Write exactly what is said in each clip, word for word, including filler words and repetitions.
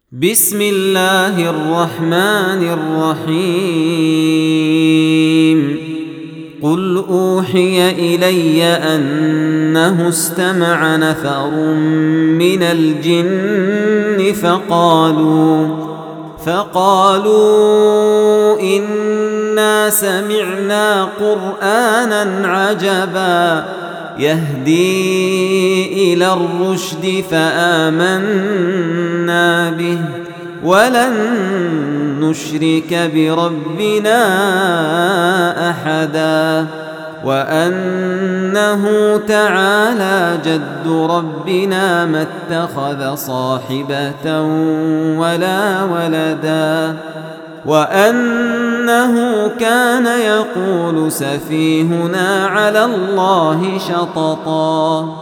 بسم الله الرحمن الرحيم قل أوحي إلي أنه استمع نفر من الجن فقالوا فقالوا إنا سمعنا قرآنا عجبا يهدي إلى الرشد فآمنا به ولن نشرك بربنا أحدا وأنه تعالى جد ربنا ما اتخذ صاحبة ولا ولدا وأنه كان يقول سفيهنا على الله شططا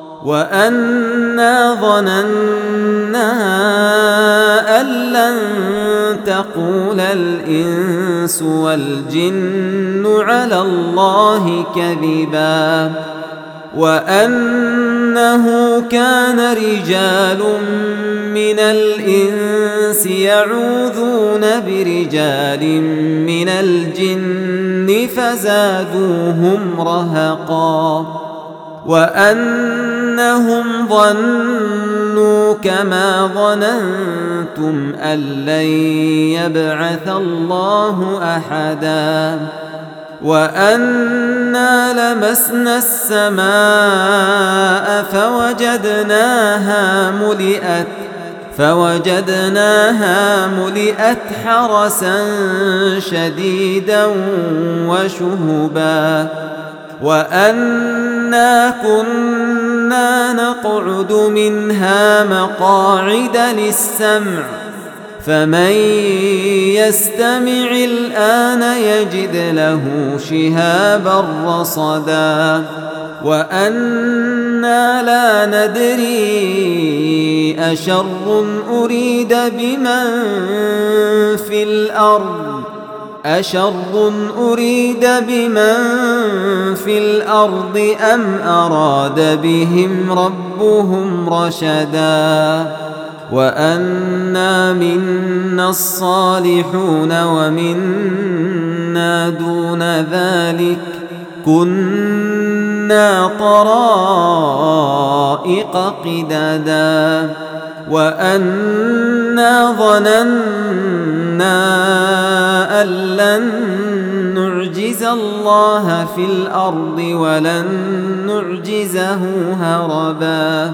وأنا ظننا أن لن تقول الإنس والجن على الله كذبا وأنه كان رجال من الإنس يعوذون برجال من الجن فزادوهم رهقا وأنهم ظنوا كما ظننتم أن لن يبعث الله أحدا وأنا لمسنا السماء فوجدناها ملئت فوجدناها ملئت حرسا شديدا وشهبا وأنا كنا نقعد منها مقاعد للسمع فمن يستمع الآن يجد له شهابا رصدا وأنا لا ندري أشر أريد بمن في الأرض أشر أريد بمن في الأرض أم أراد بهم ربهم رشدا وأنا منا الصالحون ومنا دون ذلك كنا طرائق قددا وأنا ظننا أن لن نعجز الله في الأرض ولن نعجزه هربا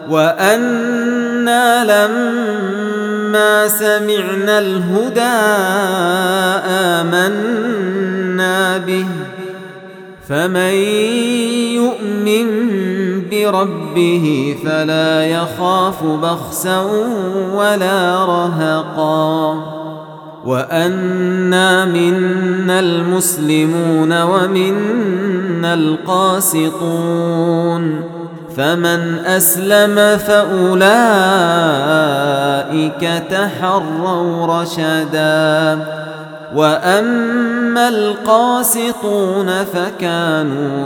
وأنا لما سمعنا الهدى آمنا به فمن يؤمن بربه فلا يخاف بخسا ولا رهقا وأنا منا المسلمون ومنا القاسطون فمن أسلم فأولئك تحروا رشدا وأما القاسطون فكانوا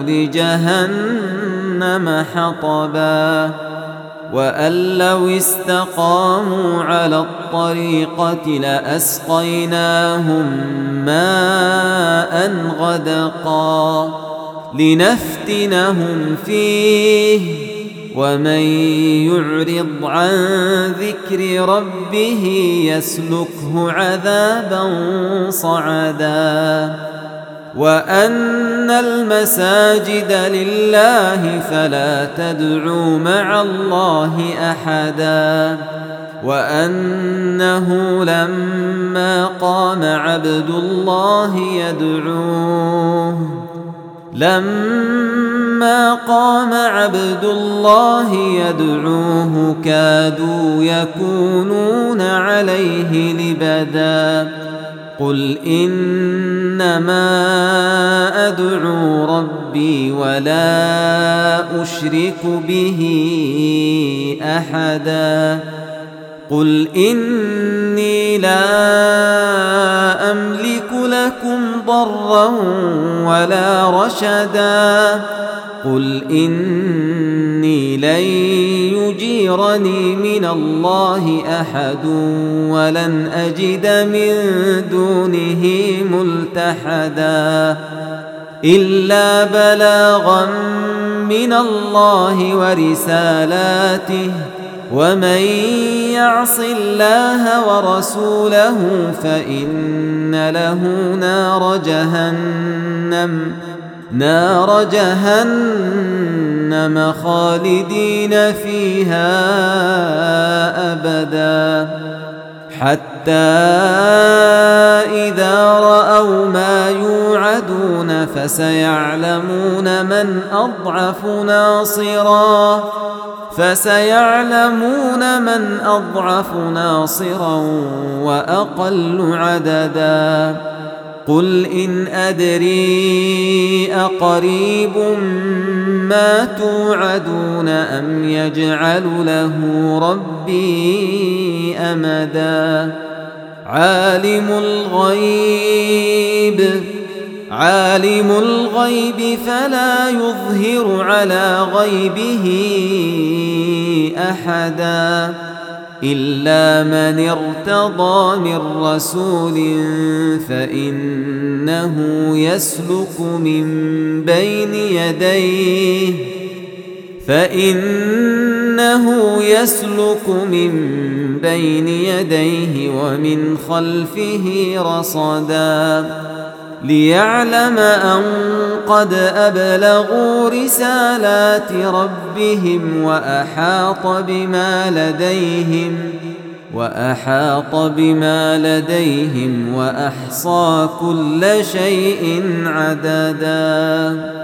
لجهنم حطبا وأن لو استقاموا على الطريقة لأسقيناهم ماء غدقا لنفتنهم فيه ومن يعرض عن ذكر ربه يسلكه عذابا صعدا وأن المساجد لله فلا تدعوا مع الله أحدا وأنه لما قام عبد الله يدعوه لما قام عبد الله يدعوه كادوا يكونون عليه لبدا قل إنما أدعو ربي ولا أشرك به أحدا قل إني لا أملك لكم ضرا ولا رشدا قل إني لن يجيرني من الله أحد ولن أجد من دونه ملتحدا إلا بلاغا من الله ورسالاته ومن يعص الله ورسوله فإن له نار جهنم نار جهنم خالدين فيها أبدا حتى إذا رأوا ما يوعدون فسيعلمون من أضعف ناصرا فسيعلمون من أضعف ناصرا وأقل عددا قل إن أدري أقريب ما توعدون أم يجعل له ربي أمدا عالم الغيب عالم الغيب فلا يظهر على غيبه أحدا إلا من ارتضى من رسول فإنه يسلك من بين يديه فإنه يسلك من بين يديه ومن خلفه رصدا ليعلم أن قد أبلغوا رسالات ربهم وأحاط بما لديهم وأحاط بما لديهم وأحصى كل شيء عددا.